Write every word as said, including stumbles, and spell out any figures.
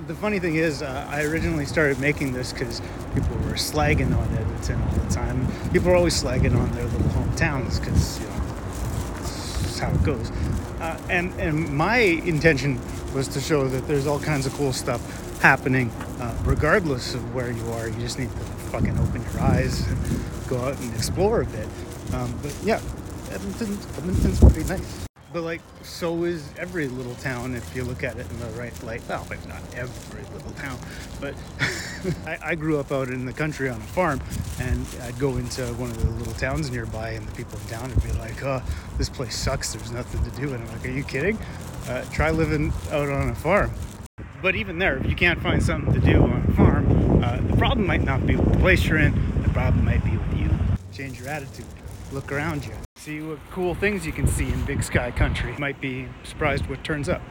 the funny thing is, uh, I originally started making this because people were slagging on Edmonton all the time. People are always slagging on their little hometowns because, you know, that's how it goes. Uh, and, and my intention was to show that there's all kinds of cool stuff happening uh, regardless of where you are. You just need to fucking open your eyes and go out and explore a bit. Um, but yeah, Edmonton, Edmonton's pretty nice. But like, so is every little town if you look at it in the right light. Well, maybe not every little town, but I, I grew up out in the country on a farm, and I'd go into one of the little towns nearby, and the people in town would be like, oh, this place sucks, there's nothing to do. And I'm like, are you kidding? Uh, try living out on a farm. But even there, if you can't find something to do on a farm, uh, the problem might not be with the place you're in, the problem might be with you. Change your attitude. Look around you. See what cool things you can see in big sky country. Might be surprised what turns up.